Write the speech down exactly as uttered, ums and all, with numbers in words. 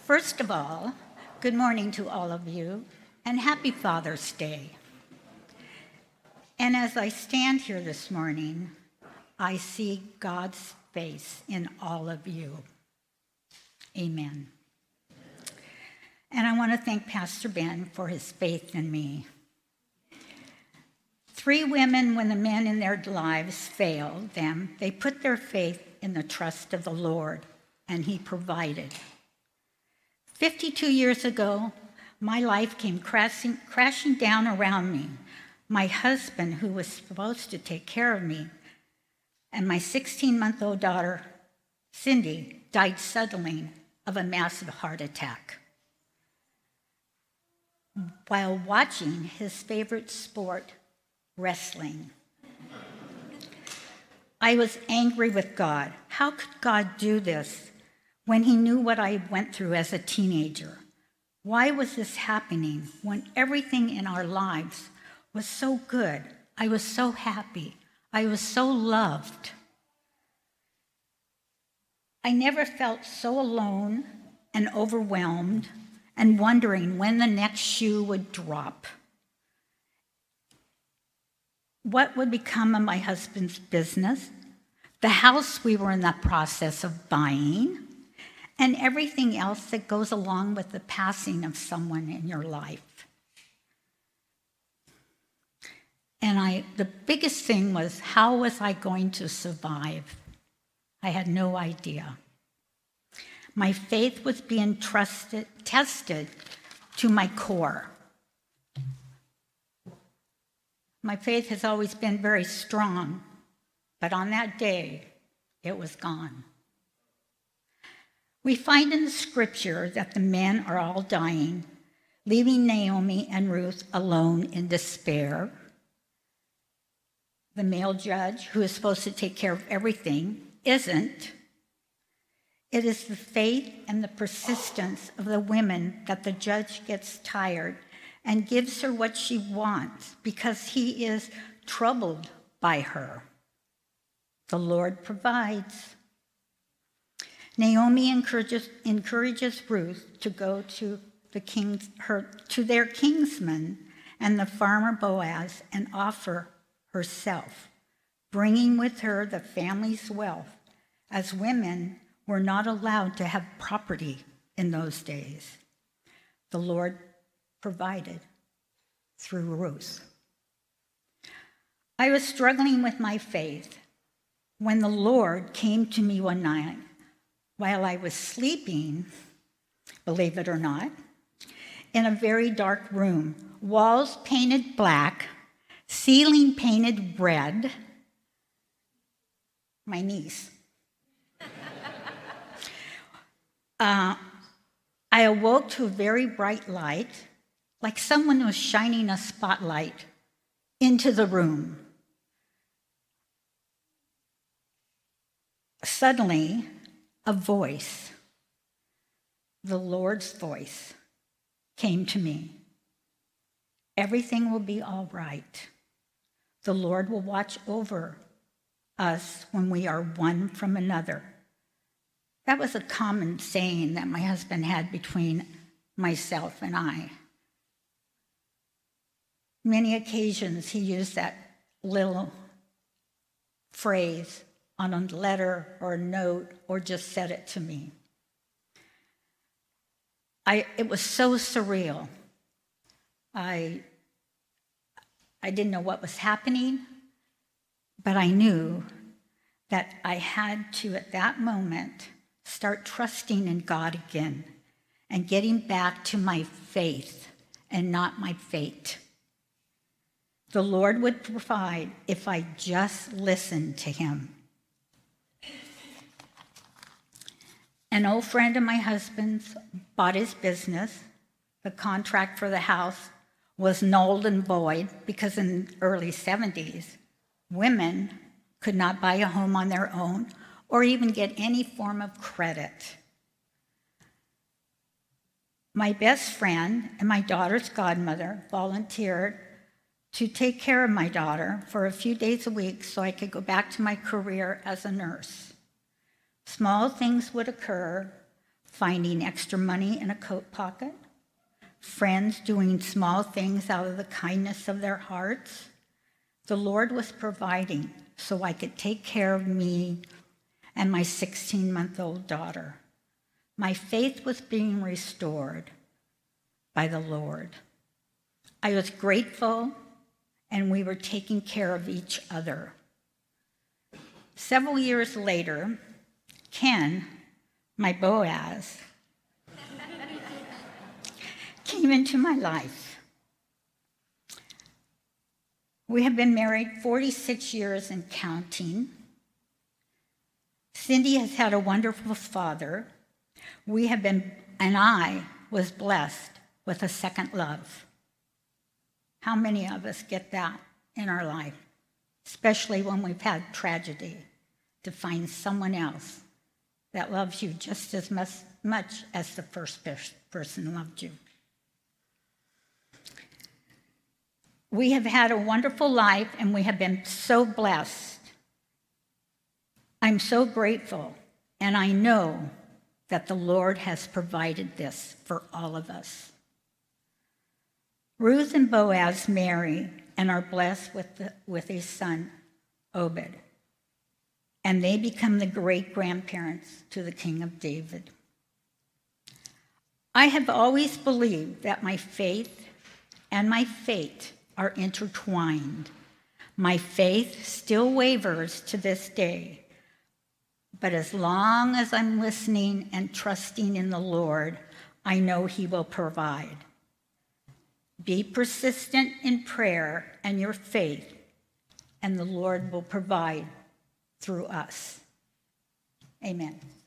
First of all, good morning to all of you, and happy Father's Day. And as I stand here this morning, I see God's face in all of you. Amen. And I want to thank Pastor Ben for his faith in me. Three women, when the men in their lives failed them, they put their faith in the trust of the Lord, and he provided. fifty-two years ago, my life came crashing, crashing down around me. My husband, who was supposed to take care of me, and my sixteen-month-old daughter, Cindy, died suddenly of a massive heart attack while watching his favorite sport, wrestling. I was angry with God. How could God do this when he knew what I went through as a teenager? Why was this happening when everything in our lives was so good? I was so happy. I was so loved. I never felt so alone and overwhelmed and wondering when the next shoe would drop. What would become of my husband's business, the house we were in the process of buying, and everything else that goes along with the passing of someone in your life. And I, the biggest thing was, how was I going to survive? I had no idea. My faith was being trusted, tested to my core. My faith has always been very strong, but on that day, it was gone. We find in the scripture that the men are all dying, leaving Naomi and Ruth alone in despair. The male judge, who is supposed to take care of everything, isn't. It is the faith and the persistence of the women that the judge gets tired and gives her what she wants because he is troubled by her. The Lord provides. Naomi encourages, encourages Ruth to go to the king's, her, to their kinsman and the farmer Boaz and offer herself, bringing with her the family's wealth, as women were not allowed to have property in those days. The Lord provided through Ruth. I was struggling with my faith when the Lord came to me one night while I was sleeping, believe it or not, in a very dark room, walls painted black, ceiling painted red. My niece. uh, I awoke to a very bright light, like someone was shining a spotlight into the room. Suddenly, a voice, the Lord's voice, came to me. Everything will be all right. The Lord will watch over us when we are one from another. That was a common saying that my husband had between myself and I. Many occasions he used that little phrase on a letter or a note or just said it to me. I, it was so surreal. I, I didn't know what was happening, but I knew that I had to, at that moment, start trusting in God again and getting back to my faith and not my fate. The Lord would provide if I just listened to him. An old friend of my husband's bought his business. The contract for the house was null and void because in the early seventies, women could not buy a home on their own or even get any form of credit. My best friend and my daughter's godmother volunteered to take care of my daughter for a few days a week so I could go back to my career as a nurse. Small things would occur finding extra money in a coat pocket, friends doing small things out of the kindness of their hearts. The Lord was providing so I could take care of me and my sixteen-month-old daughter. My faith was being restored by the Lord. I was grateful, and we were taking care of each other. Several years later, Ken, my Boaz, came into my life. We have been married forty-six years and counting. Cindy has had a wonderful father. We have been, and I was blessed with a second love. How many of us get that in our life, especially when we've had tragedy, to find someone else that loves you just as much, much as the first person loved you? We have had a wonderful life, and we have been so blessed. I'm so grateful, and I know that the Lord has provided this for all of us. Ruth and Boaz marry and are blessed with, the, with a son, Obed, and they become the great-grandparents to the King of David. I have always believed that my faith and my fate are intertwined. My faith still wavers to this day, but as long as I'm listening and trusting in the Lord, I know He will provide. Be persistent in prayer and your faith, and the Lord will provide through us. Amen.